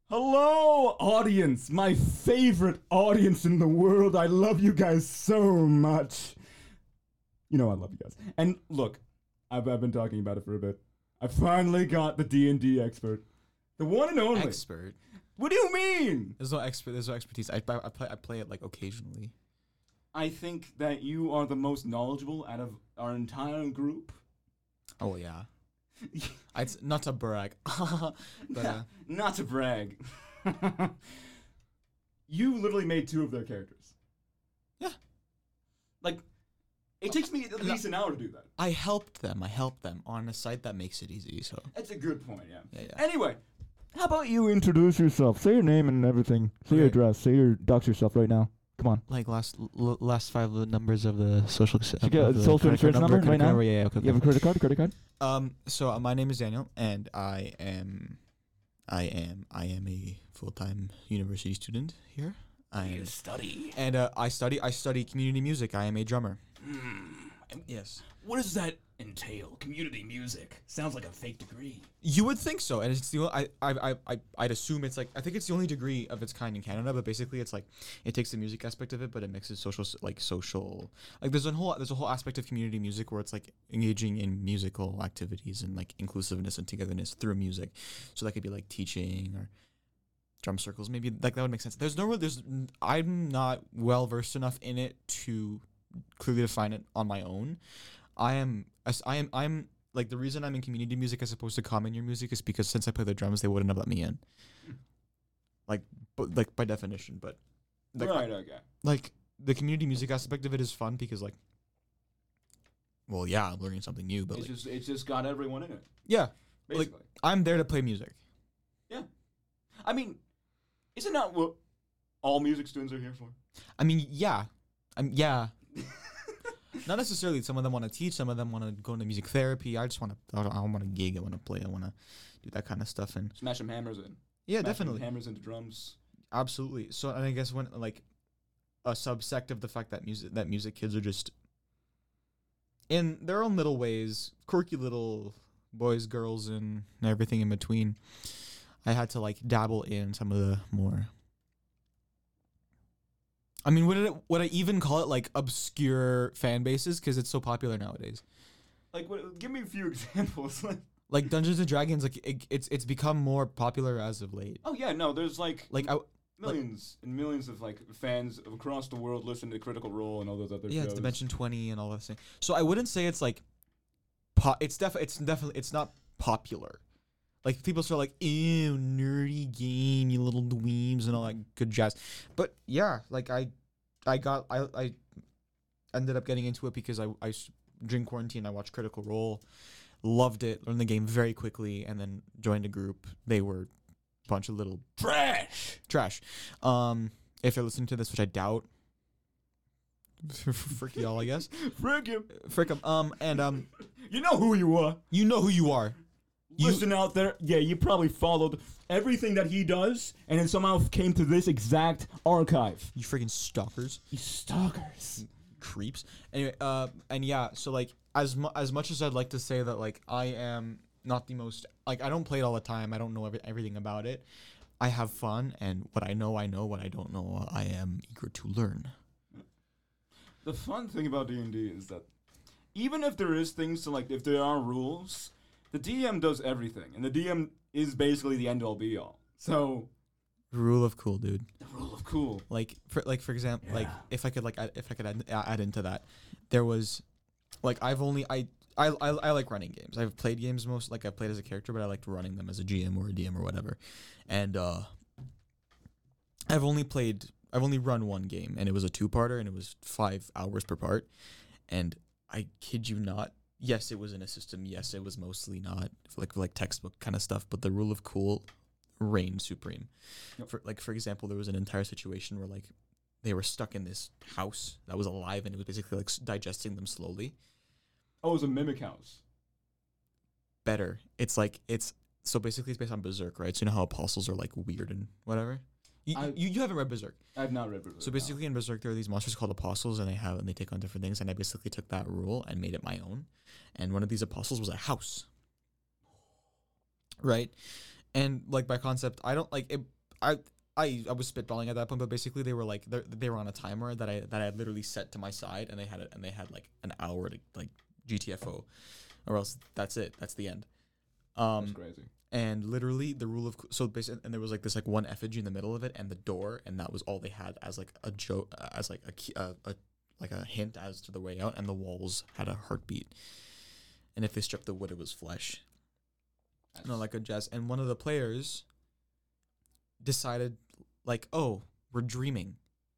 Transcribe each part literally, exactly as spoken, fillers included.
Hello, audience! My favorite audience in the world. I love you guys so much. You know I love you guys. And look, I've, I've been talking about it for a bit. I finally got the D and D expert. The one and only. Expert? What do you mean? There's no expert. There's no expertise. I, I, I play. I play it like occasionally. I think that you are the most knowledgeable out of our entire group. Oh yeah. It's not to brag, but uh, not to brag. You literally made two of their characters. Yeah. Like, it takes me at least an hour to do that. I helped them. I helped them on a site that makes it easy. So that's a good point. Yeah. Yeah. yeah. Anyway, how about you introduce yourself? Say your name and everything. Say your address. Say your dox yourself right now. Come on. Like last l- last five numbers of the social. Uh, you get a social insurance number, number right now. Yeah, yeah, okay, okay. You have a credit card. Credit card. Um. So uh, my name is Daniel, and I am, I am, I am a full time university student here. I am, study. And uh, I study. I study community music. I am a drummer. Mm. Yes. What does that entail? Community music sounds like a fake degree. You would think so, and it's the I I I I'd assume it's like I think it's the only degree of its kind in Canada. But basically, it's like it takes the music aspect of it, but it mixes social like social like there's a whole there's a whole aspect of community music where it's like engaging in musical activities and like inclusiveness and togetherness through music. So that could be like teaching or drum circles, maybe like that would make sense. There's no there's I'm not well versed enough in it to clearly define it on my own. I am I am I'm like the reason I'm in community music as opposed to common year music is because since I play the drums, they wouldn't have let me in. Like, but like by definition, but like, right, okay. Like the community music aspect of it is fun because like, well, yeah, I'm learning something new, but it's like, just it's just got everyone in it. Yeah, basically. Like, I'm there to play music. Yeah, I mean, isn't that what all music students are here for? I mean, yeah, I'm yeah. Not necessarily. Some of them want to teach. Some of them want to go into music therapy. I just want to. I don't want to gig. I want to play. I want to do that kind of stuff and smash some hammers in. Yeah, Smashing definitely. Hammers into drums. Absolutely. So, and I guess when like a subsect of the fact that music that music kids are just in their own little ways, quirky little boys, girls, and everything in between. I had to like dabble in some of the more. I mean, would it would I even call it like obscure fan bases because it's so popular nowadays? Like, what, give me a few examples. Like Dungeons and Dragons, like it, it's it's become more popular as of late. Oh yeah, no, there's like like I, millions like, and millions of like fans across the world listen to Critical Role and all those other yeah, shows. it's Dimension twenty and all that thing. So I wouldn't say it's like, po- it's definitely it's definitely it's not popular. Like people start like, ew, nerdy game, you little dweebs and all that good jazz. But yeah, like I, I got I I ended up getting into it because I I during quarantine I watched Critical Role. Loved it, learned the game very quickly, and then joined a group. They were a bunch of little trash. Trash. Um, if you're listening to this, which I doubt. Frick y'all, I guess. Frick him. Frick him. Um, and um, you know who you are. You know who you are. Listen you, out there. Yeah, you probably followed everything that he does, and then somehow came to this exact archive. You freaking stalkers. You stalkers. Creeps. Anyway, uh, and yeah, so like. As mu- as much as I'd like to say that like I am not the most like I don't play it all the time. I don't know every- everything about it. I have fun, and what I know, I know. What I don't know, I am eager to learn. The fun thing about D and D is that even if there is things to like, if there are rules, the D M does everything, and the D M is basically the end all be all. So, rule of cool, dude. The rule of cool. Like for like for example, yeah. like if I could like add, if I could add, add into that, there was. Like I've only I, I I I like running games. I've played games most like I've played as a character, but I liked running them as a G M or a D M or whatever. And uh, I've only played I've only run one game, and it was a two-parter, and it was five hours per part. And I kid you not, yes, it was in a system. Yes, it was mostly not like like textbook kind of stuff, but the rule of cool reigned supreme. Yep. For like for example, there was an entire situation where like. They were stuck in this house that was alive, and it was basically like digesting them slowly. Oh, it was a mimic house. Better. It's like it's so basically it's based on Berserk, right? So you know how apostles are like weird and whatever. You I, you, you haven't read Berserk. I've not read Berserk. So basically, no. In Berserk, there are these monsters called apostles, and they have and they take on different things. And I basically took that rule and made it my own. And one of these apostles was a house, right? And like by concept, I don't like it. I I I was spitballing at that point, but basically they were like they they were on a timer that I that I had literally set to my side, and they had it and they had like an hour to like G T F O, or else that's it. That's the end. Um, That's crazy. And literally the rule of so basically, and there was like this like one effigy in the middle of it and the door, and that was all they had as like a joke, uh, as like a, key, uh, a like a hint as to the way out, and the walls had a heartbeat, and if they stripped the wood, it was flesh. No, like a jazz. And one of the players decided, like, oh, we're dreaming.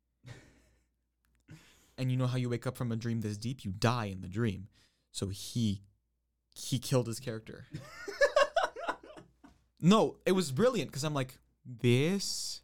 And you know how you wake up from a dream this deep? You die in the dream. So he he killed his character. No, it was brilliant because I'm like, this.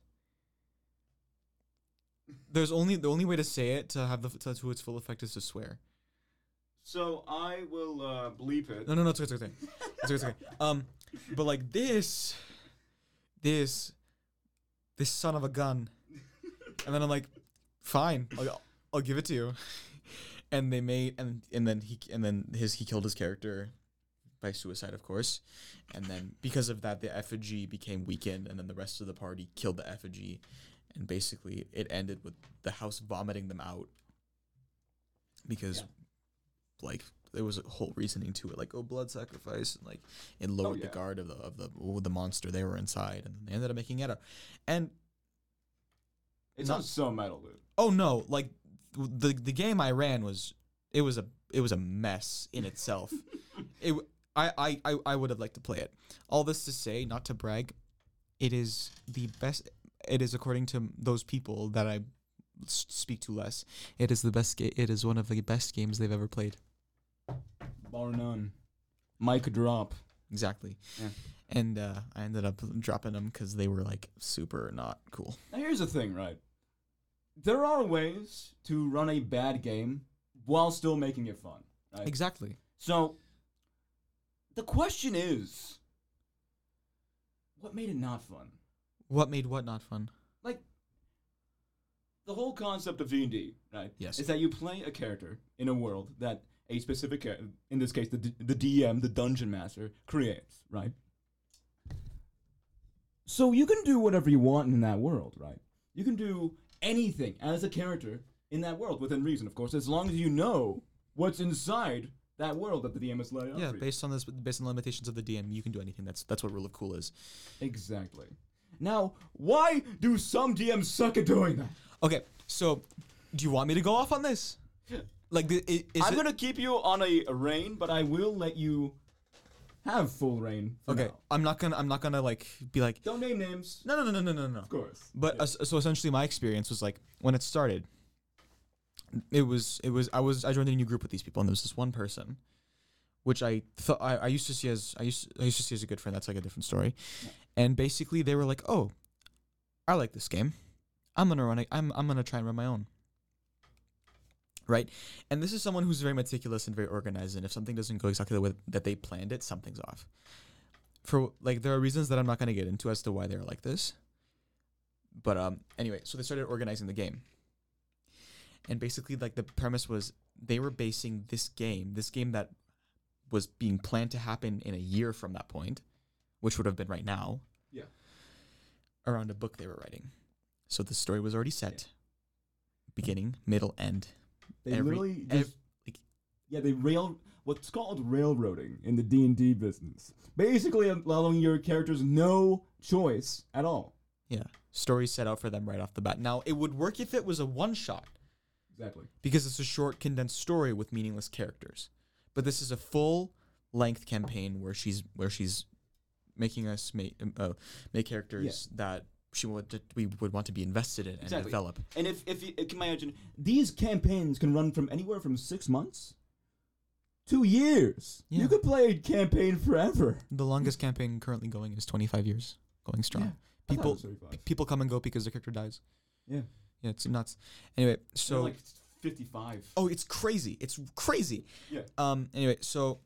There's only the only way to say it to have the to, to its full effect is to swear. So I will uh, bleep it. No, no, no, it's okay, it's okay. It's okay, it's okay. Um, but like this, this, this son of a gun, and then I'm like, fine, I'll, I'll give it to you. And they made and and then he and then his he killed his character by suicide, of course, and then because of that, the effigy became weakened, and then the rest of the party killed the effigy, and basically it ended with the house vomiting them out because, yeah. like, there was a whole reasoning to it, like, oh, blood sacrifice, and like it lowered oh, yeah. the guard of the of the of the monster they were inside, and they ended up making it up, and it sounds so metal, dude. Oh no, like the the game I ran was it was a it was a mess in itself. it. I, I, I would have liked to play it. All this to say, not to brag, it is the best. It is, according to those people that I speak to less, it is the best. Ga- it is one of the best games they've ever played. Bar none. Mic drop. Exactly. Yeah. And uh, I ended up dropping them because they were like super not cool. Now here's the thing, right? There are ways to run a bad game while still making it fun. Right? Exactly. So. The question is, what made it not fun? What made what not fun? Like, the whole concept of D and D, right? Yes. Is that you play a character in a world that a specific, char- in this case, the D- the D M, the Dungeon Master, creates, right? So you can do whatever you want in that world, right? You can do anything as a character in that world, within reason, of course, as long as you know what's inside that world that the D M has laid out. Yeah, for you. based on this, based on the limitations of the D M, you can do anything. That's that's what Rule of Cool is. Exactly. Now, why do some D Ms suck at doing that? Okay, so do you want me to go off on this? Like, the, i- is I'm it, gonna keep you on a, a reign, but I will let you have full reign. For okay, now. I'm not gonna I'm not gonna like be like Don't name names. no no no no no no no. Of course. But Yeah. uh, so essentially, my experience was like when it started. It was it was I was I joined a new group with these people, and there was this one person, which I thought I, I used to see as I used I used to see as a good friend. That's like a different story. Yeah. And basically, they were like, "Oh, I like this game. I'm gonna run it. I'm I'm gonna try and run my own." Right, and this is someone who's very meticulous and very organized. And if something doesn't go exactly the way that they planned it, something's off. For like, there are reasons that I'm not gonna get into as to why they're like this. But um, anyway, so they started organizing the game. And basically, like, the premise was they were basing this game, this game that was being planned to happen in a year from that point, which would have been right now, Yeah. around a book they were writing. So the story was already set, beginning, middle, end. They Every- literally ev- just like- yeah they rail what's called railroading in the D and D business. Basically, allowing your characters no choice at all. Yeah, story set out for them right off the bat. Now, it would work if it was a one shot. Exactly. Because it's a short, condensed story with meaningless characters. But this is a full-length campaign where she's where she's making us make uh, make characters yeah. that she would that we would want to be invested in and exactly. develop. And if if you can imagine, these campaigns can run from anywhere from six months to years. Yeah. You could play a campaign forever. The longest campaign currently going is twenty-five years, going strong. Yeah, people p- people come and go because the character dies. Yeah. Yeah, it's nuts. Anyway, so They're like fifty-five. Oh, it's crazy. It's crazy. Yeah. Um. Anyway, so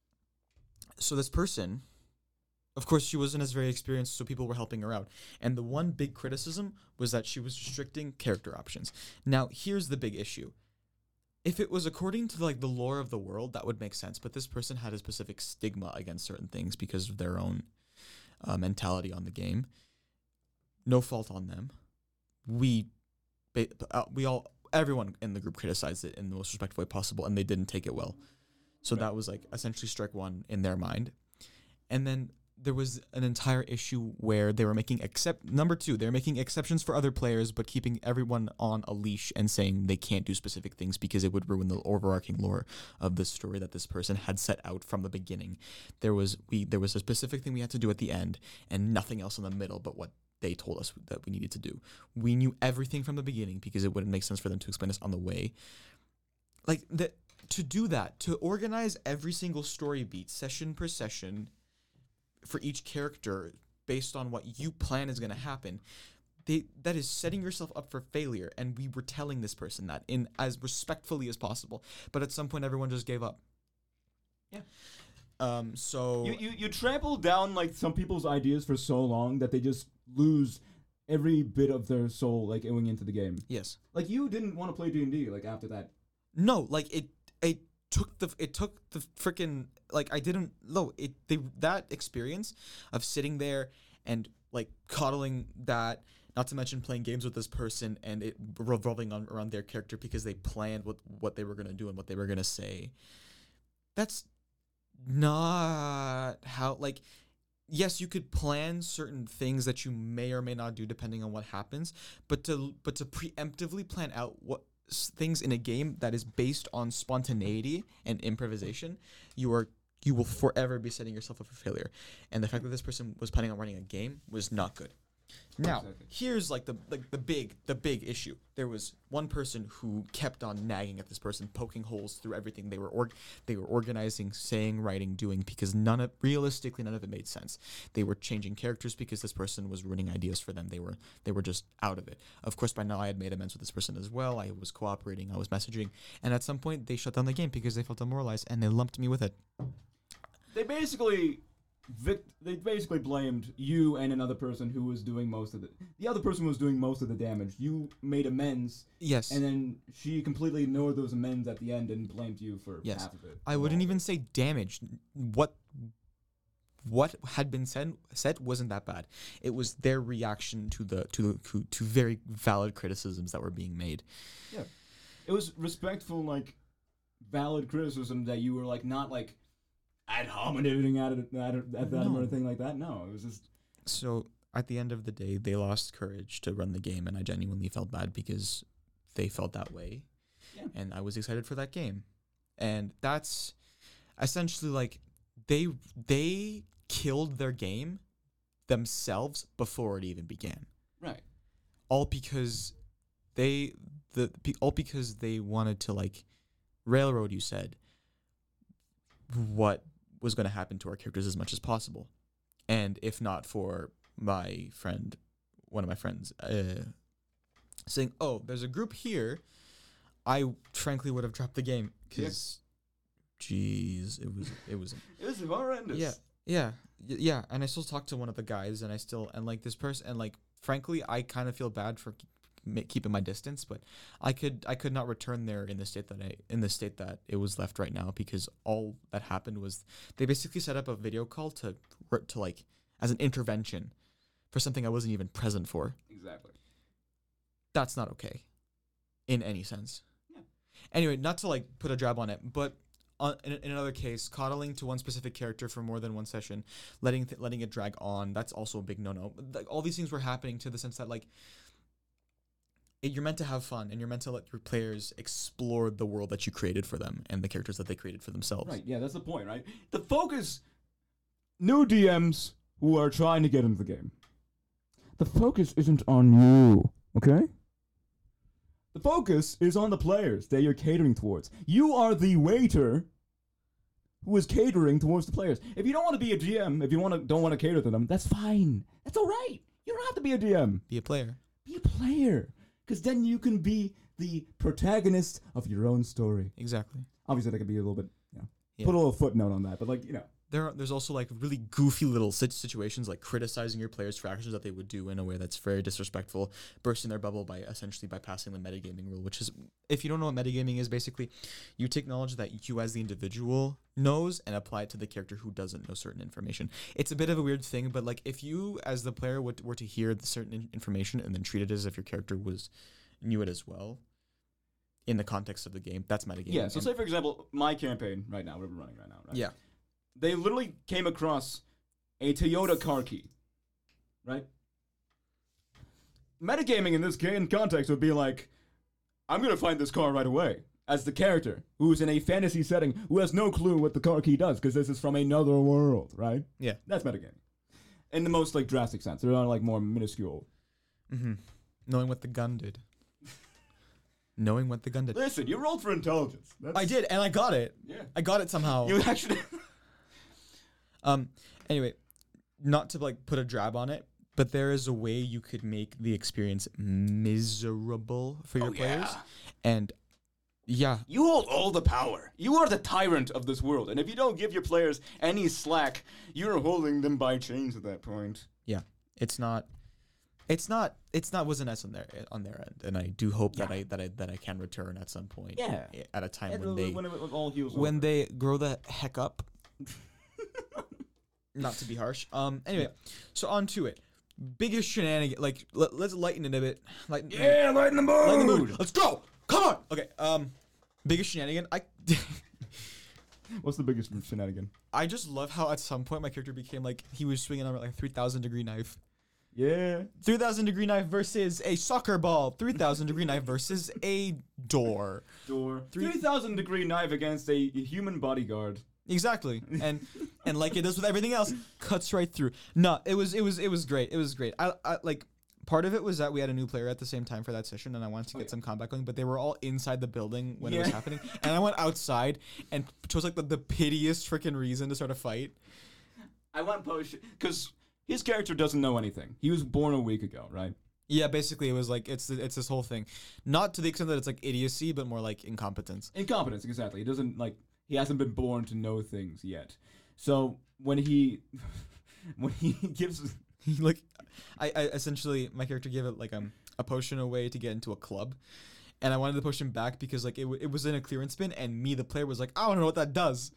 so this person, of course, she wasn't as very experienced, so people were helping her out. And the one big criticism was that she was restricting character options. Now, here's the big issue. If it was according to like the lore of the world, that would make sense. But this person had a specific stigma against certain things because of their own uh, mentality on the game. no fault on them. We, ba- uh, we all, everyone in the group criticized it in the most respectful way possible, and they didn't take it well. So Right. that was like essentially strike one in their mind. And then there was an entire issue where they were making except number two, they're making exceptions for other players, but keeping everyone on a leash and saying they can't do specific things because it would ruin the overarching lore of the story that this person had set out from the beginning. There was we there was a specific thing we had to do at the end, and nothing else in the middle but what they told us that we needed to do. We knew everything from the beginning because it wouldn't make sense for them to explain us on the way. Like that to do that, to organize every single story beat, session per session, for each character based on what you plan is going to happen, they that is setting yourself up for failure. And we were telling this person that in as respectfully as possible, but at some point everyone just gave up. Yeah. Um. So You, you you trample down like some people's ideas for so long that they just lose every bit of their soul like going into the game. yes. Like you didn't want to play D and D like after that. No. Like it. It took the. It took the freaking. Like I didn't. No. It. They. That experience of sitting there and like coddling that. Not to mention playing games with this person and it revolving on around their character because they planned what what they were gonna do and what they were gonna say. That's not how, like, yes, you could plan certain things that you may or may not do depending on what happens, but to but to preemptively plan out what s- things in a game that is based on spontaneity and improvisation, you are you will forever be setting yourself up for failure. And the fact that this person was planning on running a game was not good. Now, Exactly. here's like the like the big the big issue. There was one person who kept on nagging at this person, poking holes through everything they were org- they were organizing, saying, writing, doing, because none of realistically none of it made sense. They were changing characters because this person was ruining ideas for them. They were they were just out of it. Of course, by now I had made amends with this person as well. I was cooperating, I was messaging, and at some point they shut down the game because they felt demoralized and they lumped me with it. They basically vic- they basically blamed you and another person who was doing most of the the other person was doing most of the damage. You made amends, Yes. and then she completely ignored those amends at the end and blamed you for Yes. half of it. I wouldn't even say damage. What what had been said said wasn't that bad. It was their reaction to the to the to, to very valid criticisms that were being made. It was respectful, like valid criticism that you were like not like ad homineting at it at, it, at them or No. anything like that. No, it was just So at the end of the day, they lost courage to run the game, and I genuinely felt bad because they felt that way, Yeah. and I was excited for that game, and that's essentially like they they killed their game themselves before it even began. right. All because they the be- all because they wanted to like railroad, you said, what was going to happen to our characters as much as possible. And if not for my friend, one of my friends, uh, saying, "Oh, there's a group here," I frankly would have dropped the game because, jeez, it was it was It was horrendous. yeah, yeah, y- yeah. And I still talk to one of the guys, and I still and like this person, and like frankly, I kind of feel bad for keep, ma- keeping my distance, but I could I could not return there in the state that I in the state that it was left right now, because all that happened was they basically set up a video call to r- to like as an intervention for something I wasn't even present for. Exactly. That's not okay in any sense. Yeah. Anyway, not to like put a jab on it, but on, in, in another case, coddling to one specific character for more than one session, letting th- letting it drag on, that's also a big no-no. Like, all these things were happening to the sense that like it, you're meant to have fun and you're meant to let your players explore the world that you created for them and the characters that they created for themselves. Right. Yeah, that's the point, right? The focus. New D Ms who are trying to get into the game. The focus isn't on you, okay? The focus is on the players that you're catering towards. You are the waiter who is catering towards the players. If you don't want to be a G M, if you want to don't want to cater to them, that's fine. That's all right. You don't have to be a D M. Be a player. Be a player, because then you can be the protagonist of your own story. Exactly. Obviously, that could be a little bit, you know, Yeah. put a little footnote on that, but like, you know, there are, there's also like really goofy little sit- situations like criticizing your players for actions that they would do in a way that's very disrespectful, bursting their bubble by essentially bypassing the metagaming rule, which is, if you don't know what metagaming is, basically you take knowledge that you as the individual knows and apply it to the character who doesn't know certain information. It's a bit of a weird thing, but like if you as the player would, were to hear the certain in- information and then treat it as if your character was knew it as well in the context of the game, that's metagaming. Yeah, so And- say for example, my campaign right now, we're running right now, right? yeah. They literally came across a Toyota car key, right? Metagaming in this game context would be like, I'm gonna find this car right away. As the character who's in a fantasy setting who has no clue what the car key does because this is from another world, right? Yeah. That's metagaming. In the most like drastic sense. They're not like more minuscule. Mm-hmm. Knowing what the gun did. Knowing what the gun did. Listen, you rolled for intelligence. That's, I did, and I got it. Yeah. I got it somehow. You actually. Um. Anyway, not to like put a drab on it, but there is a way you could make the experience miserable for your Oh, players, yeah. and yeah, You hold all the power. You are the tyrant of this world. And if you don't give your players any slack, you're holding them by chains at that point. yeah, it's not, it's not, it's not was an S on their on their end, and I do hope that Yeah. I that I that I can return at some point. Yeah. i- At a time And when they when it, it all heals when over. they grow the heck up. Not to be harsh. Um. Anyway, so on to it. Biggest shenanigan. Like, let, let's lighten it a bit. Lighten, Yeah, lighten the mood. lighten the mood. Let's go. Come on. Okay. Um. Biggest shenanigan. I. What's the biggest shenanigan? I just love how at some point my character became like he was swinging on like a three thousand degree knife. Yeah. three thousand degree knife versus a soccer ball. three thousand degree knife versus a door. Door. Three- three thousand degree knife against a human bodyguard. Exactly, and and like it does with everything else, cuts right through. No, it was it was it was great. It was great. I, I like part of it was that we had a new player at the same time for that session, and I wanted to get yeah. some combat going. But they were all inside the building when it was Yeah. happening, and I went outside and chose like the, the piteous freaking reason to start a fight. I want potion because his character doesn't know anything. He was born a week ago, right? Yeah, basically it was like it's it's this whole thing, not to the extent that it's like idiocy, but more like incompetence. Incompetence, exactly. He doesn't like. He hasn't been born to know things yet. So when he, when he gives, Like, I, I essentially my character gave it like um a potion away to get into a club, and I wanted the potion back because like it, w- it was in a clearance bin, and me the player was like, I want to know what that does.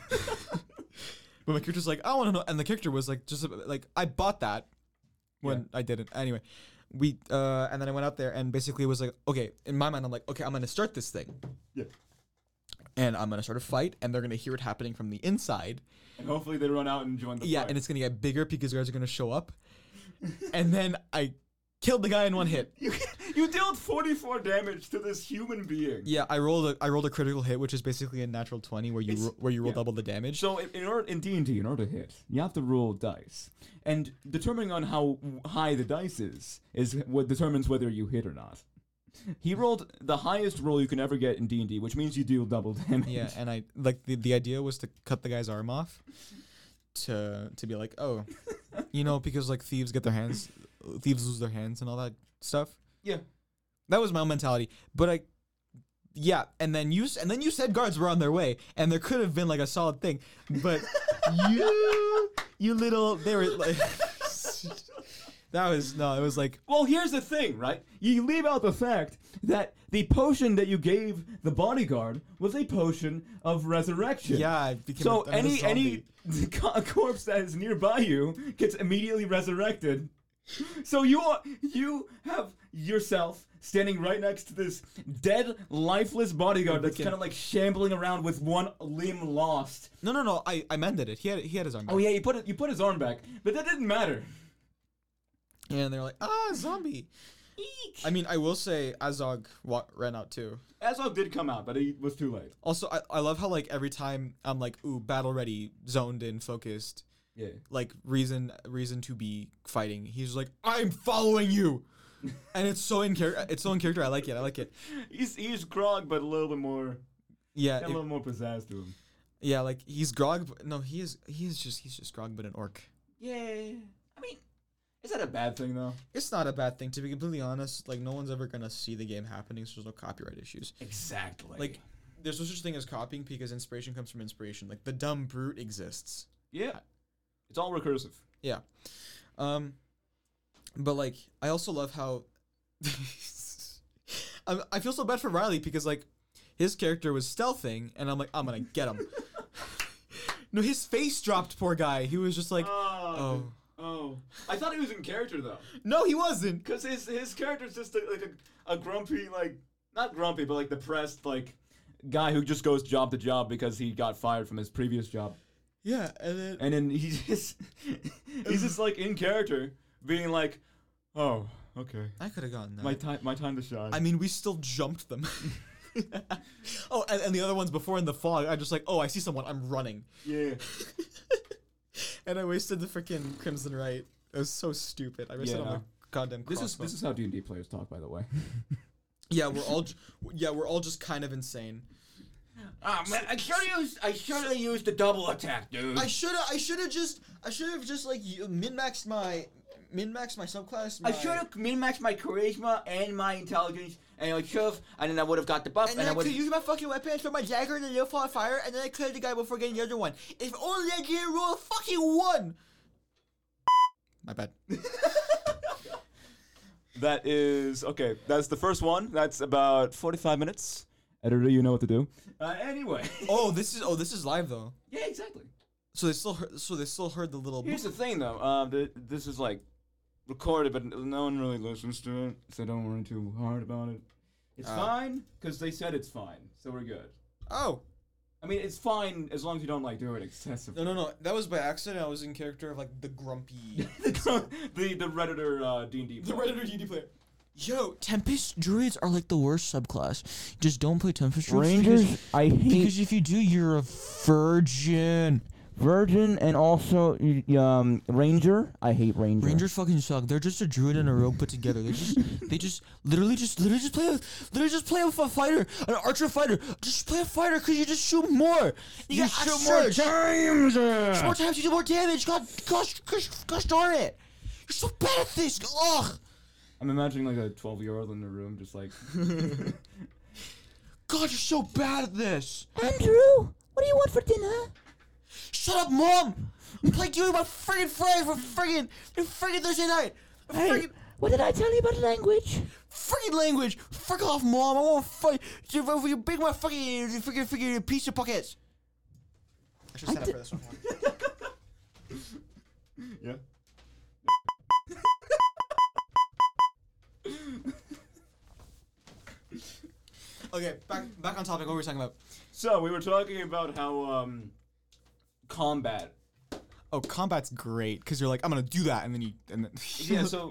But my character's like, I want to know, and the character was like, just uh, like I bought that when Yeah. I didn't. Anyway, we uh and then I went out there and basically it was like, okay, in my mind I'm like, okay, I'm gonna start this thing. Yeah. And I'm gonna start a fight, and they're gonna hear it happening from the inside. and hopefully they run out and join the Yeah, fight. and it's gonna get bigger because guys are gonna show up. And then I killed the guy in one hit. you, you dealt forty-four damage to this human being. Yeah, I rolled a I rolled a critical hit, which is basically a natural twenty where you It's- ro- where you roll yeah. double the damage. So in, in order in D and D, in order to hit, you have to roll dice, and determining on how high the dice is is what determines whether you hit or not. He rolled the highest roll you can ever get in D and D, which means you deal double damage. Yeah, and I like the the idea was to cut the guy's arm off, to to be like, oh, you know, because like thieves get their hands, thieves lose their hands and all that stuff. yeah. That was my own mentality, but I. Yeah, and then you s- and then you said guards were on their way, and there could have been like a solid thing, but you you little they were like that was no, it was like Well, here's the thing, right? You leave out the fact that the potion that you gave the bodyguard was a potion of resurrection. yeah, I became So a, I'm a any any zombie. co- corpse that is nearby you gets immediately resurrected. So you are you have yourself standing right next to this dead, lifeless bodyguard that's Freaking- kind of like shambling around with one limb lost. No, no, no. I, I mended it. He had he had his arm back. Oh yeah, you put it you put his arm back, but that didn't matter. And they're like, ah, zombie. I mean, I will say Azog wa- ran out too. Azog did come out, but he was too late. Also, I, I love how like every time I'm like, ooh, battle ready, zoned in, focused, Yeah. like reason reason to be fighting. He's like, I'm following you, and it's so in character. It's so in character. I like it. I like it. He's he's Grog, but a little bit more, Yeah, got a it- little more pizzazz to him. yeah. Like he's Grog. But no, he is. He is just. He's just Grog, but an orc. Yeah. I mean, is that a bad thing though? It's not a bad thing, to be completely honest. Like no one's ever gonna see the game happening, so there's no copyright issues. Exactly. Like, there's no such thing as copying because inspiration comes from inspiration. Like the dumb brute exists. Yeah. It's all recursive. Yeah. Um, but like, I also love how I I feel so bad for Riley because like his character was stealthing, and I'm like, I'm gonna get him. No, his face dropped. Poor guy. He was just like, oh, oh. oh. I thought he was in character though, no, he wasn't. because his his character's just a, like a, a grumpy, like not grumpy, but like depressed, like guy who just goes job to job because he got fired from his previous job. Yeah, and then And then he's just he's just like in character, being like, "Oh, okay, I could have gotten that. my time, my time to shine." I mean, we still jumped them. Oh, and, and the other ones before in the fog, I just like, oh, I see someone, I'm running. yeah, And I wasted the freaking Crimson Right. It was so stupid. I wasted Yeah, all my no. goddamn this is crossbow. this is how D and D players talk, by the way. Yeah, we're all j- yeah, we're all just kind of insane. Ah man, I should have used I should have used the double attack, dude. I should have I should have just I should have just like min maxed my min maxed my subclass. I my- should have min maxed my charisma and my intelligence, and I should have, and then I would have got the buff, And and, then I I would. could use my fucking weapon and throw my dagger and then they'll fall on fire, and then I cleared the guy before getting the other one. If only I didn't roll a fucking one. My bad. That is okay. That's the first one. That's about forty-five minutes. Editor, you know what to do. Uh, anyway. Oh, this is oh this is live though. Yeah, exactly. So they still heard, so they still heard the little. Here's the thing, though. Um, th- this is like recorded, but no one really listens to it, so don't worry too hard about it. It's Uh. fine because they said it's fine, so we're good. Oh. I mean, it's fine as long as you don't like do it excessively. No, no, no. That was by accident. I was in character of like the grumpy. the the Redditor uh, D and D. the Redditor D and D player. Yo, Tempest Druids are like the worst subclass. Just don't play Tempest Druids. Rangers, I hate Because if you do, you're a virgin. Virgin and also y- um Ranger. I hate Ranger. Rangers fucking suck. They're just a druid and a rogue put together. They just, they just, literally just, literally just play, a, literally just play with a fighter, an archer fighter. Just play a fighter because you just shoot more. You, You get shoot more surge. times. Shoot uh. more times, you do more damage. God, gosh, gosh, gosh darn it! You're so bad at this. Ugh. I'm imagining like a twelve-year-old in the room, just like. God, you're so bad at this. Andrew, what do you want for dinner? Shut up, Mom! I'm playing you with my friggin' friends for friggin' friggin' Thursday night. Hey, Friggin' what did I tell you about language? friggin' language. Frick off, Mom. I want to fight. You you big my fucking friggin' friggin' pizza pockets. I should I set up di- for this one. Yeah. Okay, back back on topic. What were we talking about? So we were talking about how um, combat. Oh, combat's great because you're like, I'm gonna do that, and then you and then Yeah. So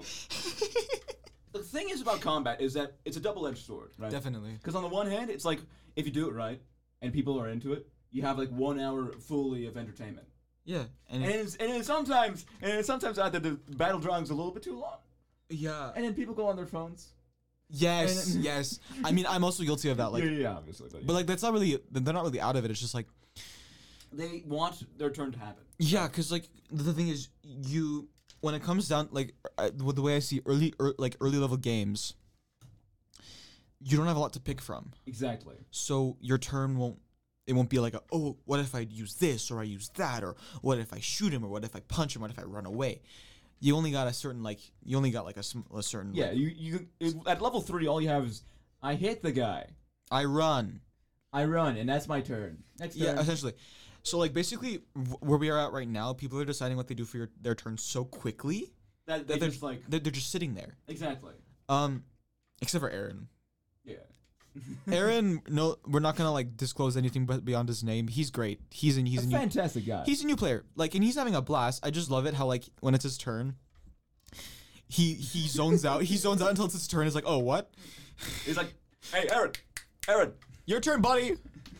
the thing is about combat is that it's a double-edged sword, right? definitely. Because on the one hand, it's like if you do it right and people are into it, you have like one hour fully of entertainment. Yeah, and, And it, it's, and it's sometimes and it's sometimes either the battle drawing's a little bit too long, yeah, and then people go on their phones. yes, and- yes. I mean, I'm also guilty of that. Like, yeah, yeah, obviously. But, but like that's not really. They're not really out of it. It's just like. they want their turn to happen. Yeah, because like the thing is, you when it comes down like uh, with the way I see early er, like early level games, you don't have a lot to pick from. Exactly. So your turn won't. It won't be like a, oh, what if I use this or I use that or what if I shoot him or what if I punch him? What if I run away? You only got a certain like you only got like a, sm- a certain Yeah, like, you you it, at level three, all you have is I hit the guy, I run. I run, and that's my turn. Next Yeah, turn. essentially. So like basically w- where we are at right now, people are deciding what they do for your, their turn so quickly that they that they're just like they're, they're just sitting there. exactly. Um, except for Aaron. Yeah. Aaron, no, we're not gonna like disclose anything but beyond his name. He's great. He's in. He's a a new. fantastic guy. He's a new player. Like, and he's having a blast. I just love it how like when it's his turn, he he zones out. He zones out until it's his turn. It's like, oh, what? He's like, hey, Aaron, Aaron. Your turn, buddy.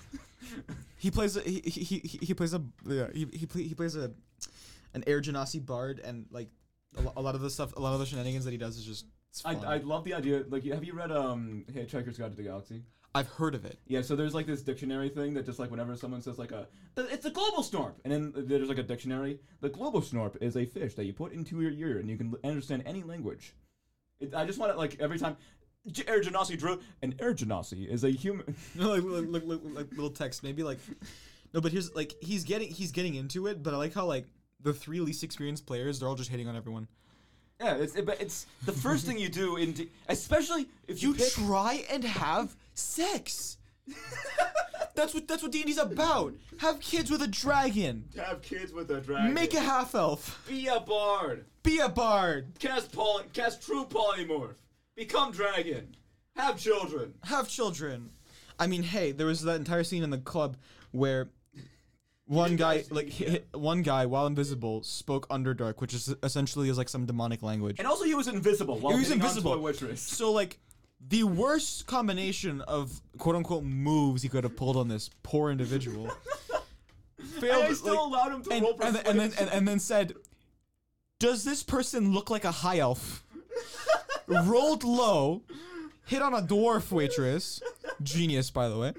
He plays. A, he, he he he plays a yeah. He he, play, he plays a an Air Genasi bard and like a, lo- a lot of the stuff. A lot of the shenanigans that he does is just. It's I fun. I love the idea. Like, have you read um Hitchhiker's Guide to the Galaxy? I've heard of it. Yeah, so there's like this dictionary thing that just like whenever someone says like a, "The- it's a global snorp, and then there's like a dictionary. The global snorp is a fish that you put into your ear and you can l- understand any language. It, I just want to like every time, J- Air Genasi drew, and Air Genasi is a human. No, like, like, like, like, like little text, maybe like, No, but here's like he's getting he's getting into it, but I like how like the three least experienced players, they're all just hitting on everyone. Yeah, it's it, but it's the first thing you do in, D- especially if you, You pick, try and have sex. That's what that's what D and D's about. Have kids with a dragon. have kids with a dragon. Make a half elf. Be a bard. Be a bard. Cast poly, cast true polymorph. Become dragon. Have children. Have children. I mean, hey, there was that entire scene in the club where one You guy, guys- like, yeah. hit, one guy while invisible spoke Underdark, which is essentially is like some demonic language. And also, he was invisible. While He was hitting on invisible. Toy Waitress. So like, the worst combination of quote unquote moves he could have pulled on this poor individual. failed. And I still like, allowed him to and, roll and, then, and then persuasion. and, and then said, "Does this person look like a high elf?" Rolled low, hit on a dwarf waitress. Genius, by the way.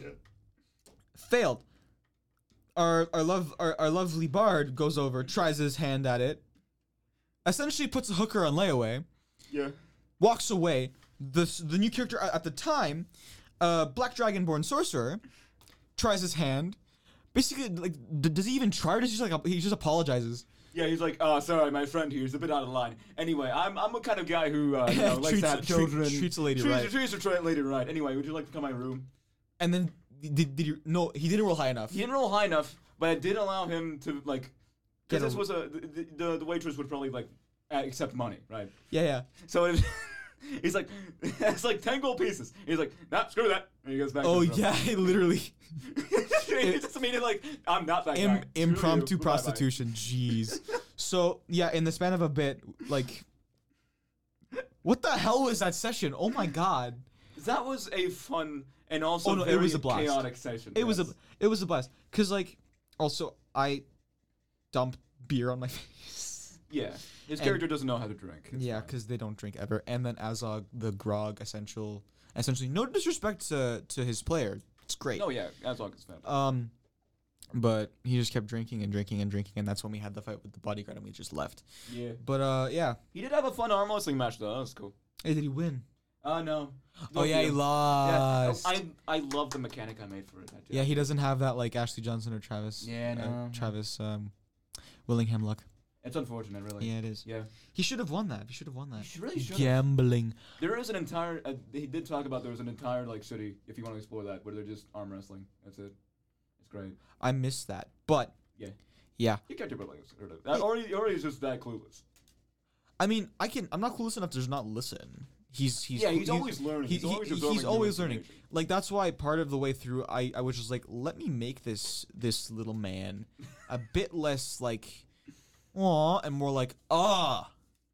Failed. Our our love our, our lovely bard goes over, tries his hand at it. Essentially puts a hooker on layaway. Yeah. Walks away. The s- the new character at at the time, uh, Black Dragonborn sorcerer, tries his hand. Basically, like, d- does he even try? Or does he just like he just apologizes? Yeah, he's like, oh, sorry, my friend here is a bit out of line. Anyway, I'm I'm a kind of guy who uh, you know, likes Treats- to have treat- children. treats a lady treats, right. Treats a tra- lady right. Anyway, would you like to come to my room? And then did did he? No, he didn't roll high enough. He didn't roll high enough, but it did allow him to like, Get because a- this was a the, the the waitress would probably like uh, accept money, right? Yeah, yeah. So it, he's like, it's like ten gold pieces. He's like, nah, screw that. And he goes back. Oh to his room. yeah, literally. He just immediately like, I'm not that Im- guy. Screw you. impromptu Bye-bye. prostitution. Jeez. So yeah, in the span of a bit, like, what the hell was that session? Oh my god. That was a fun and also Oh, no, it very was a blast. chaotic session. It was a yes. it was a blast. Cause like, also I dumped beer on my face. Yeah, his And- character doesn't know how to drink. It's Yeah, fine. because they don't drink ever. And then Azog, the grog, essential, essentially, no disrespect to to his player. It's great. Oh yeah, as long as fan. Um, but he just kept drinking and drinking and drinking, and that's when we had the fight with the bodyguard, and we just left. Yeah, But uh, yeah. he did have a fun arm wrestling match though. That was cool. Hey, did he win? Uh no. Oh yeah, he Yeah, lost. I I love the mechanic I made for it. I did. Yeah, he doesn't have that like Ashley Johnson or Travis. Yeah, uh, no. Travis um, Willingham luck. It's unfortunate, really. Yeah, it is. Yeah. He should have won that. He should have won that. He should- really should've. Gambling. There is an entire. Uh, he did talk about there was an entire like city, if you want to explore that, where they're just arm wrestling. That's it. It's great. I missed that, but Yeah. yeah. Your character probably was sort of. Uh, or he, or he's just that clueless. I mean, I can. I'm not clueless enough to just not listen. He's he's Yeah, he's always learning. He, He's he- always he's absorbing new always learning. information. Like that's why part of the way through, I I was just like, let me make this this little man a bit less like, aw, and more like ah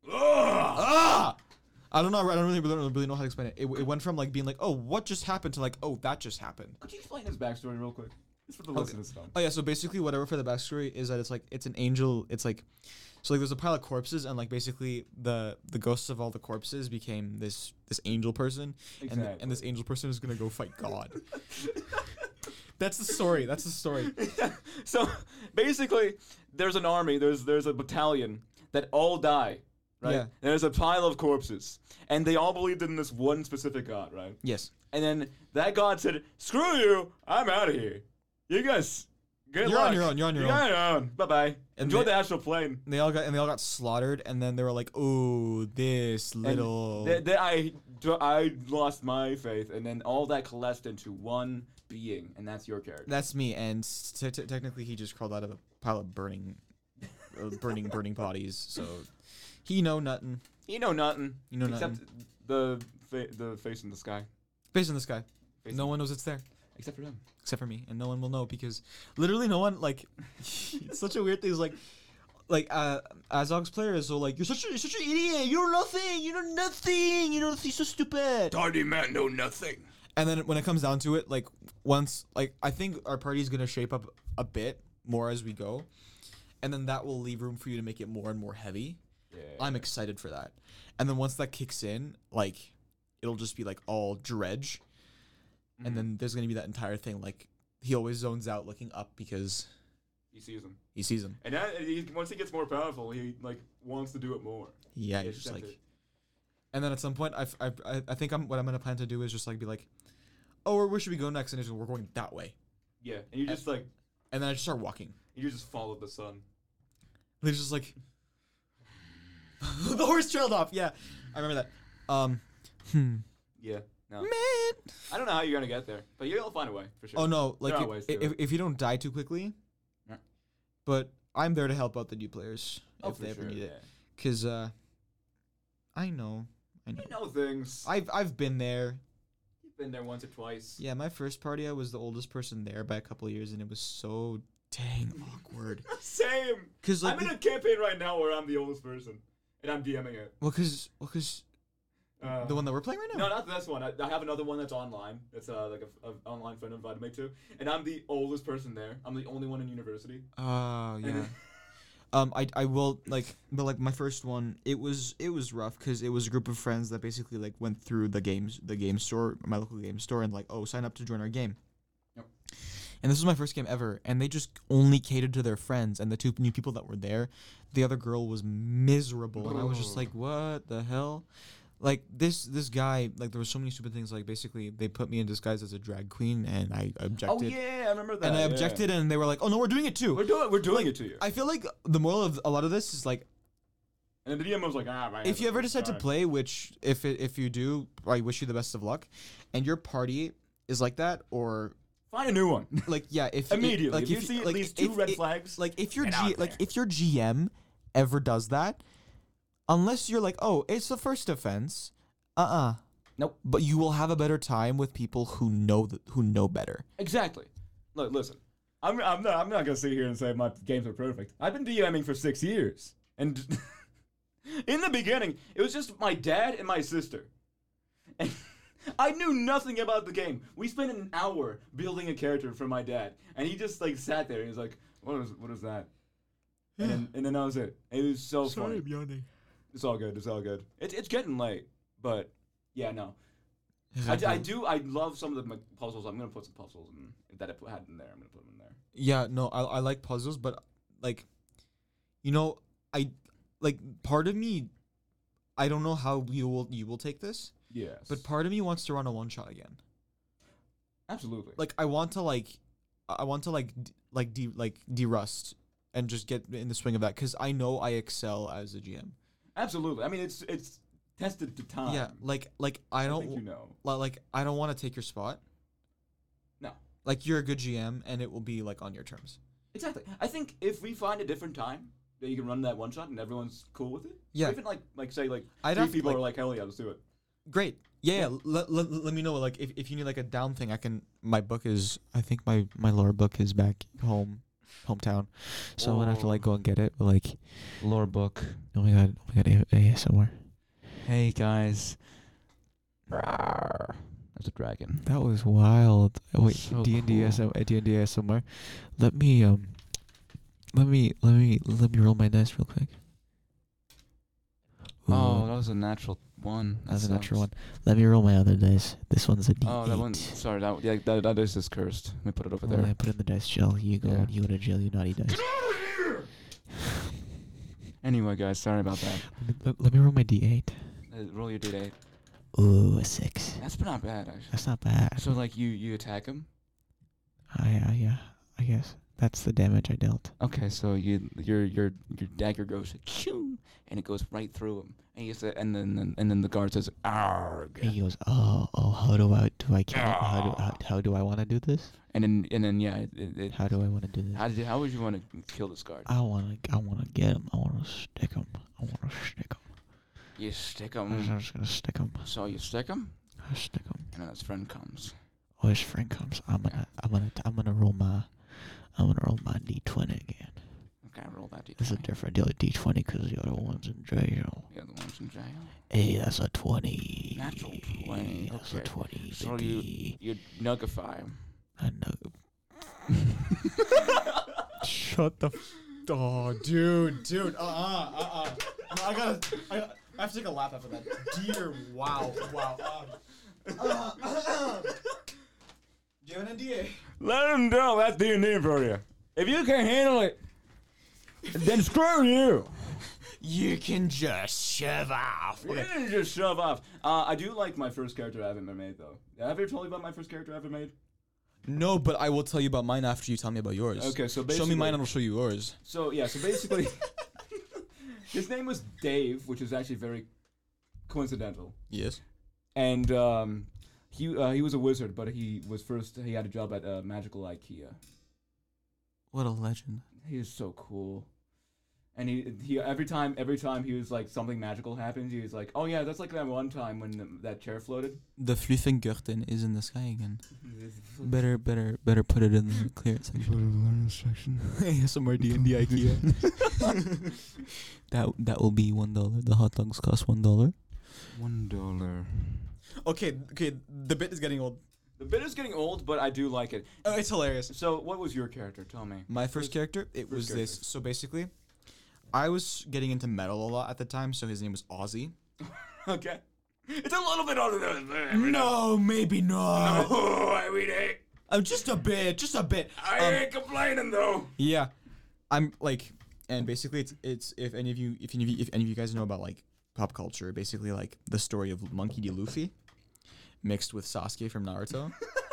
ah. I don't know. I don't really, really, really know how to explain it. it. It went from like being like, oh, what just happened to like, oh, that just happened. Could you explain his backstory real quick? It's for the Okay. listeners. Tom. Oh yeah, so basically whatever for the backstory is that it's like it's an angel. It's like, so like there's a pile of corpses and like basically the the ghosts of all the corpses became this this angel person, and Exactly. and this angel person is gonna go fight God. That's the story. That's the story. So basically, there's an army. There's there's a battalion that all die. Right. Yeah. And there's a pile of corpses, and they all believed in this one specific god. Right. Yes. And then that god said, "Screw you! I'm out of here. You guys, good You're on luck. your own, you're on your You're own." on your own. Bye bye. Enjoy they- the astral plane." They all got and they all got slaughtered, and then they were like, "Oh, this And little." th- th- I I lost my faith, and then all that coalesced into one being, and that's your character. That's me, and s- t- t- technically he just crawled out of a pile of burning, uh, burning, burning bodies. So he know nothing. You know nothing. You know except nothing. the fa- the face in the sky. Face in the sky. Face No in- one knows it's there. except for him. Except for me, and no one will know because literally no one like. It's such a weird thing. It's like, like uh, Azog's player is so like you're such a you're such an idiot. You know nothing. You know nothing. You know you're so stupid. Tardy man know nothing. And then when it comes down to it, like once like I think our party's gonna shape up a bit more as we go, and then that will leave room for you to make it more and more heavy. Yeah. I'm excited for that. And then once that kicks in, like it'll just be like all dredge. Mhm. And then there's gonna be that entire thing like he always zones out looking up because He sees him, he sees him. and that, he, once he gets more powerful, he like wants to do it more. Yeah, He you're gets just like. tempted. And then at some point, I've, I've, I I think I'm what I'm gonna plan to do is just like be like, oh, where, where should we go next? And it's, we're going that way. Yeah, and you just like and then I just start walking. You just followed the sun. And it's just like the horse trailed off. Yeah, I remember that. Um, hmm. Yeah. No. Man. I don't know how you're gonna get there, but you'll find a way for sure. Oh no! Like There are if, ways to if, it. if you don't die too quickly, Yeah. but I'm there to help out the new players Oh, if for they ever sure, need yeah. it. Cause uh, I know, I know. You know things. I've I've been there. You've been there once or twice. Yeah, my first party, I was the oldest person there by a couple of years, and it was so dang awkward. Same. Cause like, I'm in the- a campaign right now where I'm the oldest person, and I'm DMing it. well, cause well, cause Uh, the one that we're playing right now. No, not this one. I, I have another one that's online. It's uh, like a, a online friend invited me to, and I'm the oldest person there. I'm the only one in university. Oh yeah. And- um, I I will like, but like my first one, it was it was rough because it was a group of friends that basically like went through the games, the game store, my local game store, and like, oh, sign up to join our game. Yep. And this was my first game ever, and they just only catered to their friends and the two new people that were there. The other girl was miserable, and I was just Oh. like, what the hell? Like this this guy, like there were so many stupid things. Like basically, they put me in disguise as a drag queen, and I objected. Oh yeah, I remember that. And I yeah. objected, and they were like, "Oh no, we're doing it too." We're doing we're doing it to you. I feel like the moral of a lot of this is like, And the D M was like, ah, man. if you ever it's decide to fine." play, which if it, if you do, I wish you the best of luck, and your party is like that, or find a new one. like yeah, if Immediately. like if you see at like, least two if- red if- flags, like if your Get G, out like there. if your G M ever does that, unless you're like, oh, it's the first offense, uh uh Nope. But you will have a better time with people who know th- who know better. exactly. Look, listen. I'm I'm not I'm not gonna sit here and say my games are perfect. I've been DMing for six years, and in the beginning, it was just my dad and my sister, and I knew nothing about the game. We spent an hour building a character for my dad, and he just like sat there and he's like, "What is what is that?" And then, and then that was it. It was so funny. yawning. It's all good. It's all good. It's it's getting late, but yeah, no. I, I do. I love some of the m- puzzles. I'm gonna put some puzzles in that I put, had in there. I'm gonna put them in there. Yeah, no, I I like puzzles, but like, you know, I like part of me. I don't know how you will you will take this, Yes. but part of me wants to run a one shot again. absolutely. Like I want to like, I want to like d- like de like derust and just get in the swing of that because I know I excel as a G M. Absolutely. I mean, it's it's tested to time. Yeah, like like I I don't think you know. li- like I don't want to take your spot. No. Like you're a good G M, and it will be like on your terms. Exactly. I think if we find a different time that you can run that one shot and everyone's cool with it. Yeah. Or even like like say like I'd three have to, people like- are like, hell yeah, let's do it. Great. Yeah, yeah. Let, let, let me know. Like, if, if you need like a down thing, I can. My book is. I think my my lore book is back home, hometown. So I'm gonna have to like go and get it. But like, Lore book. oh my god, oh my god, A- A S M R. Hey guys. Rawr. That's a dragon. That was wild. Oh, wait, So D and D cool. S M D and D A S M R. Let me um. Let me let me let me roll my dice real quick. Oh, Ooh, that was a natural one. That that's a natural one. sucks. Let me roll my other dice. This one's a D eight. Oh, that one. Sorry, that yeah, that that is just cursed. Let me put it over Oh, I there. put it in the dice jail. You go. Yeah. You go to jail. You naughty dice. Anyway, guys, sorry about that. Let me, let, let me roll my D eight. Uh, roll your d eight. Ooh, a six. That's not bad actually. That's not bad. So like you you attack him. I, uh, yeah, I guess that's the damage I dealt. Okay, so you your your your dagger goes choo, and it goes right through him, and he says, and then and then the guard says, "Arg," And he goes, "Oh, oh, how do I do I kill? it? How do how, how do I want to do this? and then and then yeah, it, it, it, How do I want to do this? how did how would you want to kill this guard? I want to I want to get him. I want to stick him. I want to stick him. You stick I'm him. just gonna stick him. So you stick him, I stick him. and then his friend comes. Oh, his friend comes. I'm gonna I'm gonna I'm gonna roll my I'm gonna roll my D twenty again. Okay, roll that d This is a twenty. different deal with D twenty because the other one's in jail. The other one's in jail. Hey, that's a twenty. Natural twenty, That's okay. a twenty. So baby. you you nuggify him. I know. Shut the. F- oh, dude, dude. Uh uh uh uh. No, I gotta. I, I have to take a lap after that. Dear, wow, wow. Um, uh, uh, do you have an N D A? Let him know that's D and D for you. If you can't handle it, then screw you. You can just shove off. You didn't just shove off. Uh, I do like my first character I ever made though. Have I ever told you about my first character I ever made? No, but I will tell you about mine after you tell me about yours. Okay, so Show basically, me mine and I'll show you yours. So yeah, so basically, his name was Dave, which is actually very coincidental. Yes. And um, he uh, he was a wizard, but he was first he had a job at uh, Magical IKEA. What a legend. He is so cool. And he he every time every time he was like something magical happens, he was like, oh yeah, that's like that one time when the, that chair floated. The Fluffengürtel is in the sky again. Better, better, better put it in the clear section. A S M R D in the IKEA. that that will be one dollar. The hot dogs cost one dollar. One dollar. Okay, okay. The bit is getting old. The bit is getting old, but I do like it. Oh, it's hilarious. So, what was your character? Tell me. My first First- character, it first was this. character. So basically, I was getting into metal a lot at the time, so his name was Ozzy. Okay. It's a little bit older than No, maybe not. Oh, I mean, hey, I'm just a bit, just a bit. I Um, ain't complaining though. Yeah, I'm like, and basically, it's it's if any of you, if any of you, if any of you guys know about like pop culture, basically like the story of Monkey D. Luffy, mixed with Sasuke from Naruto,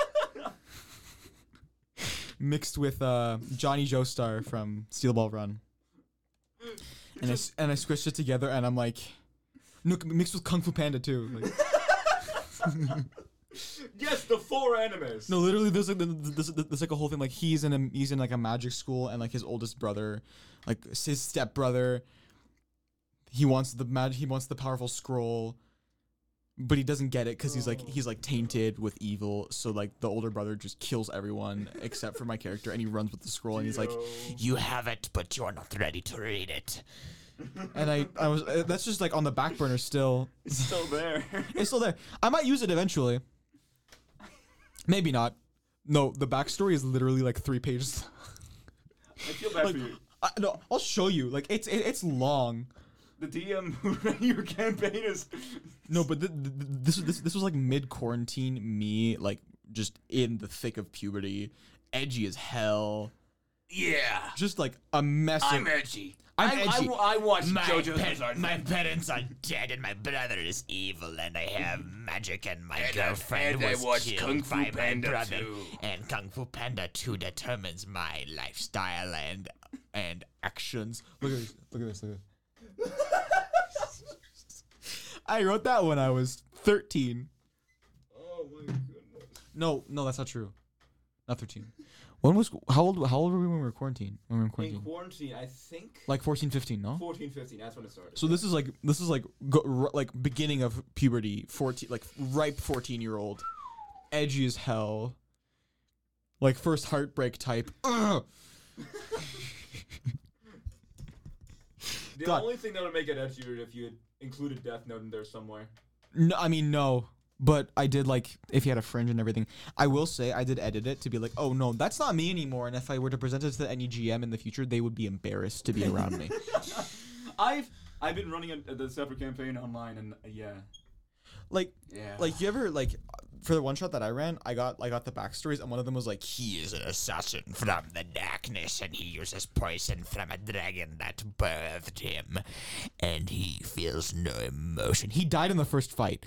mixed with uh, Johnny Joestar from Steel Ball Run, and I s- and I squished it together, and I'm like, no, mixed with Kung Fu Panda too. Like, Yes, the four animes. no, literally, there's like there's, there's like a whole thing. Like he's in a he's in like a magic school, and like his oldest brother, like his step brother, he wants the mag he wants the powerful scroll, but he doesn't get it because he's like he's like tainted with evil. So like the older brother just kills everyone except for my character, and he runs with the scroll, and he's like, "You have it, but you're not ready to read it." And I I was uh, that's just like on the back burner still. It's still there. It's still there. I might use it eventually. Maybe not. No, the backstory is literally like three pages. I feel bad Like, for you. I, no, I'll show you. Like it's it, it's long. The D M who ran your campaign is. No, but th- th- th- this this this was like mid quarantine. Me like just in the thick of puberty, edgy as hell. Yeah. Just like a mess. I'm of, edgy. I'm I, edgy. I, I watched My, JoJo's pa- Bizarre my Adventure. parents are dead, and my brother is evil, and I have magic, and my And I- girlfriend and I was watched killed Kung Fu by my Panda brother. two. And Kung Fu Panda two determines my lifestyle and and actions. Look at this. Look at this. Look at this. I wrote that when I was thirteen. Oh my goodness. No, no, that's not true. Not thirteen. When was how old how old were we when we were quarantined? When we were in In quarantine? quarantine, I think. Like fourteen, fifteen, no? fourteen, fifteen, that's when it started. So this is like this is like go, r- like beginning of puberty, fourteen, like ripe fourteen year old, edgy as hell, like first heartbreak type. Ugh. The God. only thing that would make it edgier if you had included Death Note in there somewhere. No, I mean no, but I did like if he had a fringe and everything. I will say I did edit it to be like, oh no, that's not me anymore. And if I were to present it to any G M in the future, they would be embarrassed to be around me. I've I've been running a, the separate campaign online, and uh, yeah, Like yeah. like you ever like for the one shot that I ran, I got I got the backstories, and one of them was like, He is an assassin from the darkness, and he uses poison from a dragon that birthed him, and he feels no emotion. he died in the first fight.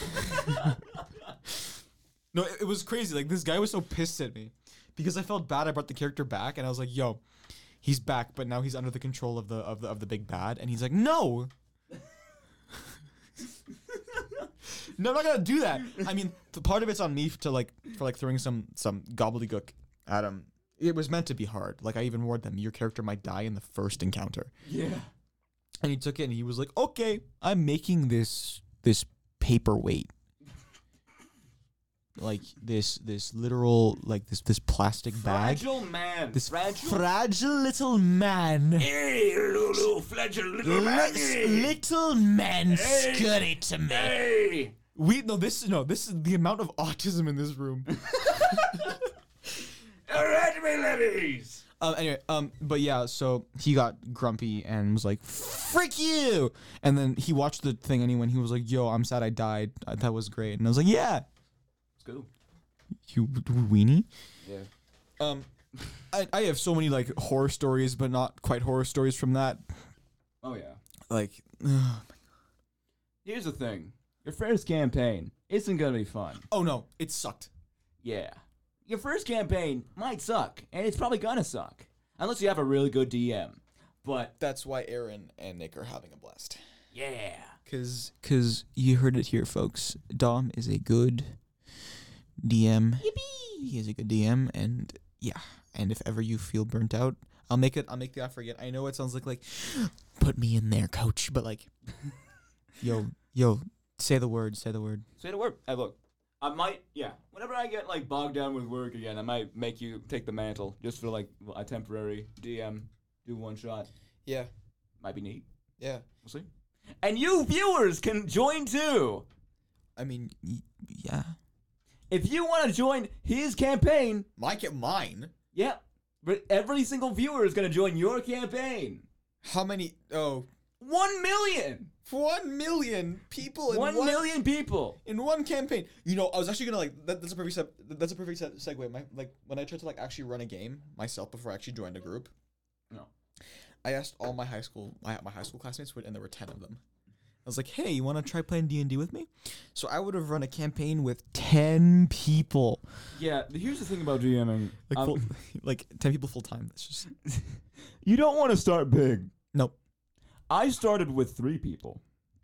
No, it, it was crazy. Like this guy was so pissed at me because I felt bad. I brought the character back, and I was like, "Yo, he's back, but now he's under the control of the of the of the big bad." And he's like, "No, no, I'm not gonna do that." I mean, the part of it's on me to like for like throwing some some gobbledygook at him. It was meant to be hard. Like I even warned them, your character might die in the first encounter. yeah. And he took it and he was like, "Okay, I'm making this this paperweight." Like this this literal like this this plastic bag. Fragile man. This fragile. fragile little man. Hey, Lulu, fragile little Let's little man Hey. scurry to me. Hey. We no this is no this is the amount of autism in this room. Alright, my ladies. Um, anyway, um, but yeah, so he got grumpy and was like, "Frick you!" And then he watched the thing anyway, and he was like, "Yo, I'm sad I died. Uh, That was great." And I was like, "Yeah, Let's go. you weenie." Yeah. Um, I I have so many like horror stories, but not quite horror stories from that. Oh yeah. Like, Here's the thing. Your first campaign isn't gonna be fun. oh no, it sucked. Yeah. your first campaign might suck, and it's probably gonna suck unless you have a really good D M. But That's why Aaron and Nick are having a blast. yeah, Cause, cause you heard it here, folks. Dom is a good D M. Yippee! He is a good D M, and yeah. And if ever you feel burnt out, I'll make it. I'll make the offer again. I know it sounds like like, put me in there, coach. But like, yo, yo, say the word. Say the word. say the word. Hey, look, I might, yeah. Whenever I get like bogged down with work again, I might make you take the mantle just for like a temporary D M, do one shot. Yeah. Might be neat. Yeah. We'll see. And you viewers can join too. I mean, y- yeah. If you want to join his campaign, My ca- mine. yeah, but every single viewer is going to join your campaign. How many? Oh, One million. one million people in One one, million people. in one campaign. You know, I was actually gonna like that, that's a perfect step. That's a perfect se- segue. My like when I tried to like actually run a game myself before I actually joined a group. No. I asked all my high school my my high school classmates, and there were ten of them. I was like, "Hey, you want to try playing D and D with me?" So I would have run a campaign with ten people, Yeah, here's the thing about DMing. like Um, full, like ten people full time. That's just you don't want to start big. nope. I started with three people.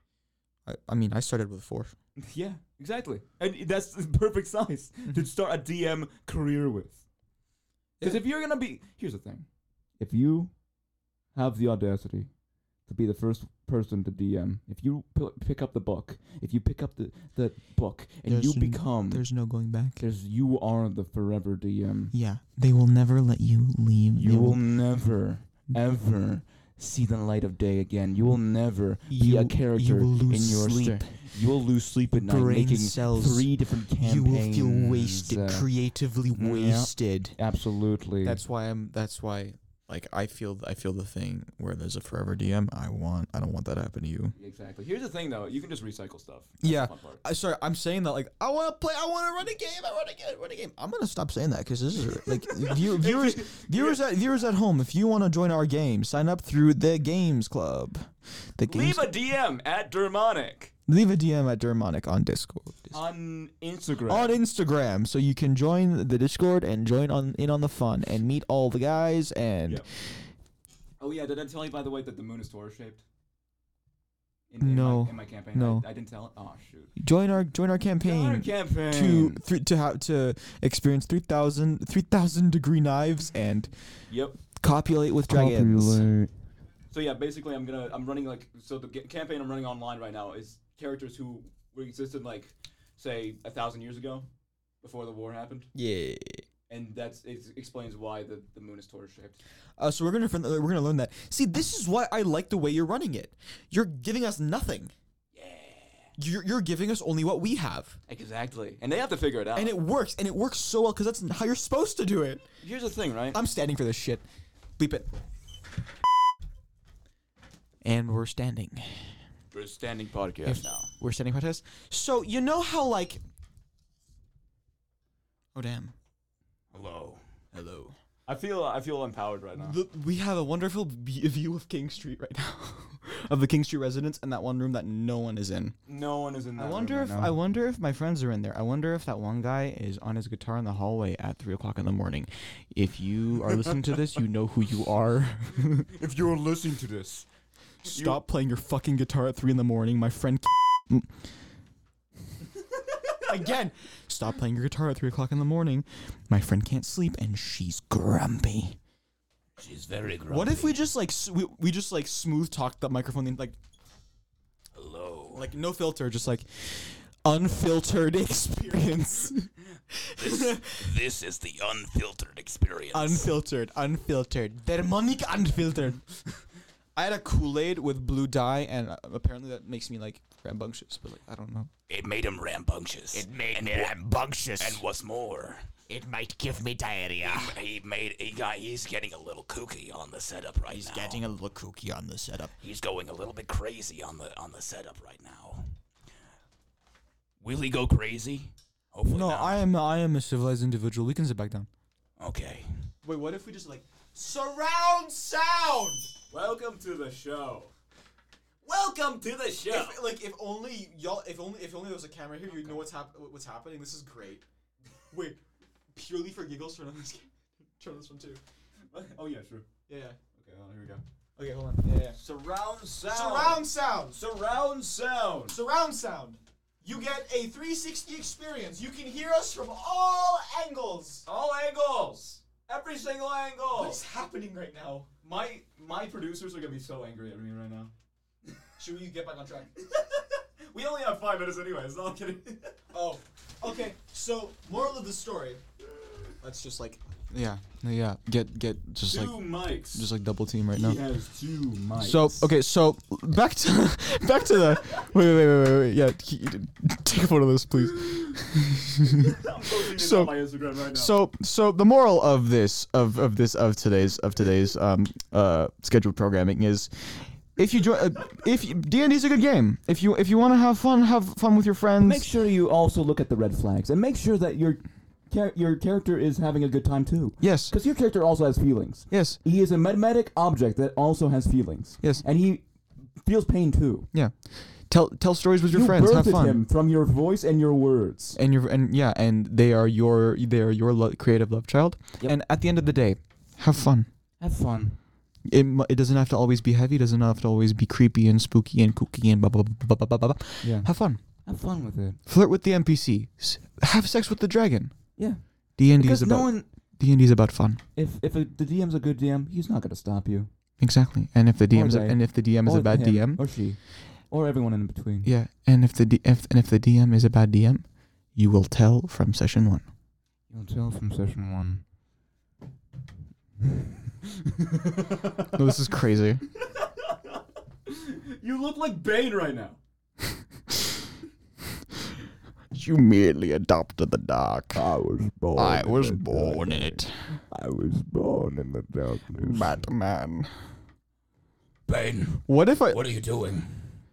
I, I mean, I started with four. Yeah, exactly. And that's the perfect size to start a D M career with. Because Yeah. if you're going to be... Here's the thing. If you have the audacity to be the first person to D M, if you p- pick up the book, if you pick up the, the book, and There's you n- become... There's no going back. There's you are the forever D M. Yeah, they will never let you leave. You They will never, ever see the light of day again. You will never be You- a character you will in lose your sleep. sto- You will lose sleep at night Brain making cells. three different campaigns. You will feel wasted, uh, creatively yeah. wasted. absolutely. That's why I'm. That's why, like, I feel. I feel the thing where there's a forever D M. I want. I don't want that to happen to you. exactly. Here's the thing, though. You can just recycle stuff. That's Yeah. the fun part. I sorry. I'm saying that like I want to play. I want to run a game. I want to get run a game. I'm gonna stop saying that because this is like view, viewers. Viewers at viewers at home. If you want to join our game, sign up through the Games Club. The games. Leave a D M at Dermonic Leave a D M at Dermonic on Discord. on Instagram. On Instagram, so you can join the Discord and join on in on the fun and meet all the guys and Yep. Oh yeah, did I tell you by the way that the moon is Taurus shaped? In, in No. My, in my campaign, No. I, I didn't tell it. Oh shoot. join our join our campaign. Our campaign. to th- to have to experience three thousand three thousand degree knives and Yep. copulate with dragons. So yeah, basically, I'm gonna I'm running like so the g- campaign I'm running online right now is characters who were existed like say a thousand years ago, before the war happened, Yeah. and that's it explains why the, the moon is Taurus shaped. Uh, so we're gonna fin- we're gonna learn that. See, this is why I like the way you're running it. You're giving us nothing. Yeah. You're you're giving us only what we have, Exactly, and they have to figure it out. and it works, and it works so well because that's how you're supposed to do it. Here's the thing, right? I'm standing for this shit. Bleep it. And we're standing. We're a standing podcast If- now. We're standing protest. So you know how like. Oh damn. Hello. Hello. I feel I feel empowered right now. The, we have a wonderful b- view of King Street right now, of the King Street residence, and that one room that no one is in. No one is in that I wonder room if right now. I wonder if my friends are in there. I wonder if that one guy is on his guitar in the hallway at three o'clock in the morning. If you are listening to this, you know who you are. If you're listening to this, Stop playing your fucking guitar at three in the morning, my friend. Again, stop playing your guitar at three o'clock in the morning. My friend can't sleep and she's grumpy. She's very grumpy. What if we just like s- we, we just like smooth talk the microphone in, like Hello. like no filter, just like unfiltered experience. This, this is the unfiltered experience. Unfiltered, unfiltered, demonic unfiltered. I had a Kool-Aid with blue dye, and uh, apparently that makes me like rambunctious. But like, I don't know. it made him rambunctious. It made and me wha- rambunctious. And what's more, It might give me diarrhea. he made he got he's getting a little kooky on the setup right He's now. getting a little kooky on the setup. He's going a little bit crazy on the on the setup right now. Will he go crazy? Hopefully No, not. I am I am a civilized individual. We can sit back down. Okay. Wait, what if we just like surround sound? welcome to the show. Welcome to the show. If, like if only y'all, if only if only there was a camera here, you'd know what's hap- what's happening. This is great. Wait, purely for giggles, turn on this. Turn this one too. Oh yeah, true. Yeah, yeah. Okay, well, here we go. Okay, hold on. Yeah, yeah. Surround sound. Surround sound. Surround sound. Surround sound. You get a three sixty experience. You can hear us from all angles. All angles. Every single angle. What's happening right now? My my producers are gonna be so angry at me right now. Should we get back on track? We only have five minutes anyways. No, I'm kidding. Oh, okay. So, moral of the story. Let's just like, yeah, yeah. Get get just Two like mics. just like double team right now. He has two mics. So okay, so back to back to the wait wait wait wait wait, wait. Yeah, he- take a photo of this, please. I'm posting this so- on my Instagram right now. So so the moral of this of of this of today's of today's um uh scheduled programming is. If you join, uh, if you, D and D is a good game. If you if you want to have fun, have fun with your friends. make sure you also look at the red flags and make sure that your char- your character is having a good time too. Yes, Because your character also has feelings. yes, He is a medmetic object that also has feelings. yes. And he feels pain too. Yeah, tell tell stories with your you friends. Have birthed fun. him from your voice and your words. And your and yeah, and they are your they are your lo- creative love child. Yep. And at the end of the day, have fun. Have fun. It mu- it doesn't have to always be heavy. Doesn't have to always be creepy and spooky and kooky and blah blah blah blah blah blah. blah. Yeah. Have fun. Have fun with it. Flirt with the N P C. S- Have sex with the dragon. Yeah. D and D is Because no about one, D and D is about fun. if if a, the D M's a good D M, he's not gonna stop you. Exactly. And if the D M's a, they. and if the D M is Or a bad him, D M, or she, or everyone in between. yeah. And if the D if and if the D M is a bad D M, you will tell from session one. You'll tell from session one. No, this is crazy. You look like Bane right now. You merely adopted the dark. I was born. I was born in it. I was born in the darkness. Batman. Bane, What if I? what are you doing?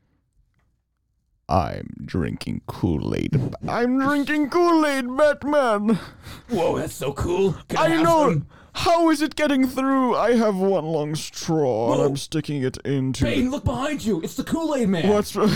I'm drinking Kool-Aid. I'm drinking Kool-Aid, Batman. Whoa, that's so cool. Can I, I have know. some? How is it getting through? I have one long straw and Whoa. I'm sticking it into. Bane, look behind you. It's the Kool-Aid Man. What's? oh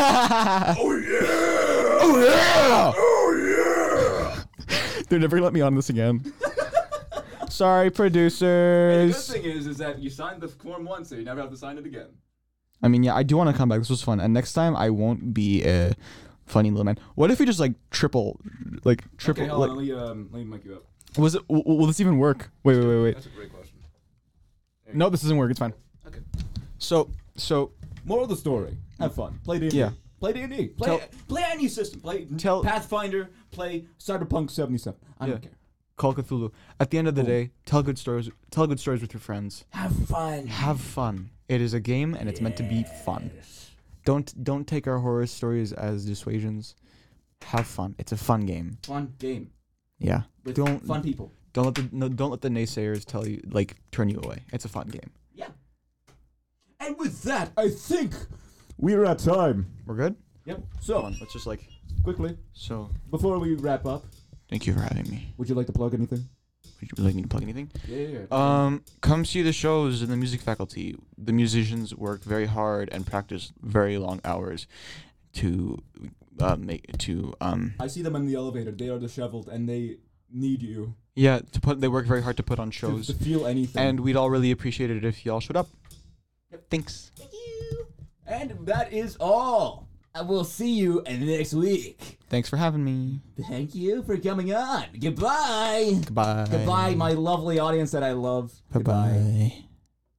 yeah! Oh yeah! Oh yeah! They're never gonna let me on this again. Sorry, The good producers. thing is, is that you signed the form once, so you never have to sign it again. I mean, yeah, I do want to come back. This was fun, and next time I won't be a funny little man. What if we just like triple, like triple? Okay, hold like, on. Let me um, let me mic you up. was it? W- will this even work? Wait, wait, wait, wait. That's a great question. No, this doesn't work. It's fine. Okay. So, so Moral of the story: have fun. Play D and D. Yeah. Play D and D. Play Tell- play any system. Play Tell- Pathfinder. Play Cyberpunk seventy-seven. I Yeah. don't care. Call Cthulhu. At the end of the Cool. day, tell good stories. Tell good stories with your friends. Have fun. Have fun. It is a game, and it's meant to be fun. Don't don't take our horror stories as dissuasions. Have fun. It's a fun game. Fun game Yeah. with Don't- fun people. Don't let the no, don't let the naysayers tell you like turn you away. It's a fun game. Yeah. And with that, I think we're at time. We're good. Yep. Come So on. Let's just like quickly so. before we wrap up, Thank you for having me. would you like to plug anything? Would you like me to plug anything? Yeah. yeah, yeah. Um, come see the shows in the music faculty. The musicians work very hard and practice very long hours to uh, make to um I see them in the elevator. They are disheveled and they need you yeah to put. They work very hard to put on to, shows, to feel anything. and we'd all really appreciate it if y'all showed up. Yep. Thanks. and that is all. I will see you next week. Thanks for having me. Thank you for coming on. Goodbye. Goodbye. Goodbye, my lovely audience that I love. Bye Goodbye. bye.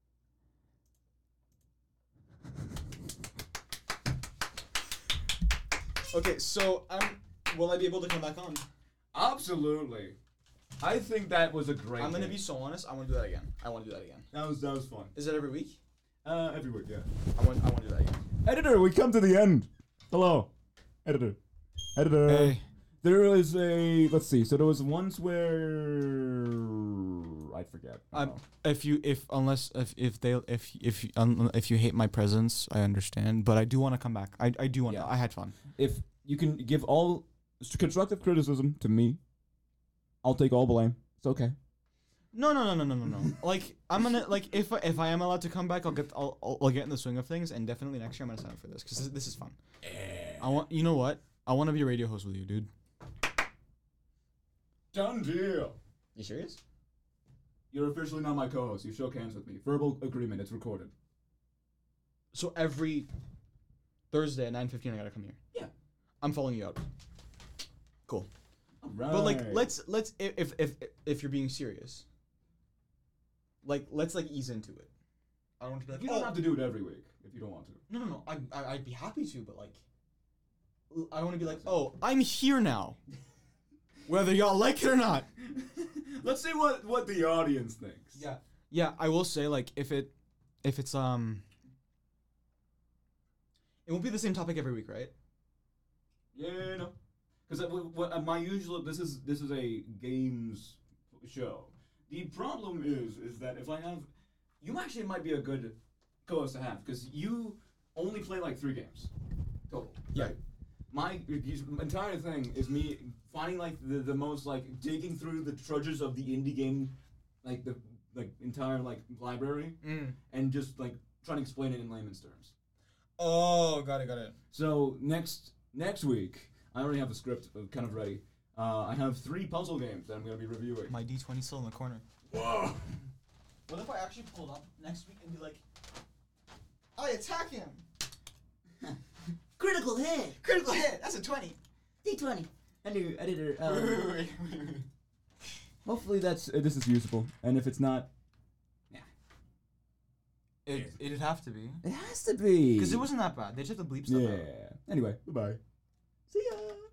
Okay, so I'm. Will I be able to come back on? Absolutely. I think that was a great. I'm gonna game. be so honest. I want to do that again. I want to do that again. That was that was fun. Is it every week? Uh, every week, yeah. I want. I want to do that again. Editor, we come to the end. Hello, editor. Editor. Hey. There was a. Let's see. So there was once where I forget. I Um, don't know. if you if unless if if they if if un, if you hate my presence, I understand. But I do want to come back. I I do want. to Yeah. I had fun. If you can give all constructive criticism to me, I'll take all blame. It's okay. No no no no no no no. Like I'm gonna like if I, if I am allowed to come back, I'll get I'll, I'll I'll get in the swing of things, and definitely next year I'm gonna sign up for this because this, this is fun. I want you know what I want to be a radio host with you, dude. Done deal. You serious? You're officially not my co-host. You shook hands with me. Verbal agreement. It's recorded. So every Thursday at nine fifteen, I gotta come here. Yeah. I'm following you out. Cool. All right. But like, let's let's if if if if you're being serious, like let's like ease into it. I don't want to be like, You oh, don't have to do it every week if you don't want to. no, no, no. I, I I'd be happy to, but like, l- I don't want to be like, oh, I'm here now, whether y'all like it or not. Let's see what what the audience thinks. Yeah, yeah. I will say like if it if it's um, it won't be the same topic every week, right? Yeah, no. Because what uh, my usual this is this is a games show. The problem is is that if I have, you actually might be a good co-host to have because you only play like three games total. Yeah. Right? My y- entire thing is me finding like the, the most like digging through the trudges of the indie game, like the like entire like library, Mm. and just like trying to explain it in layman's terms. Oh, got it, got it. So next next week, I already have a script uh, kind of ready. Uh, I have three puzzle games that I'm going to be reviewing. My D twenty still in the corner. Whoa! What if I actually pulled up next week and be like, I attack him. Critical hit. Critical hit. That's a twenty. D twenty. Under editor. Um, Wait, wait, wait, wait, wait. Hopefully that's uh, this is usable, and if it's not, It it'd have to be it has to be. because it wasn't that bad. They just have to bleep stuff Yeah. out. Anyway, bye bye. See ya.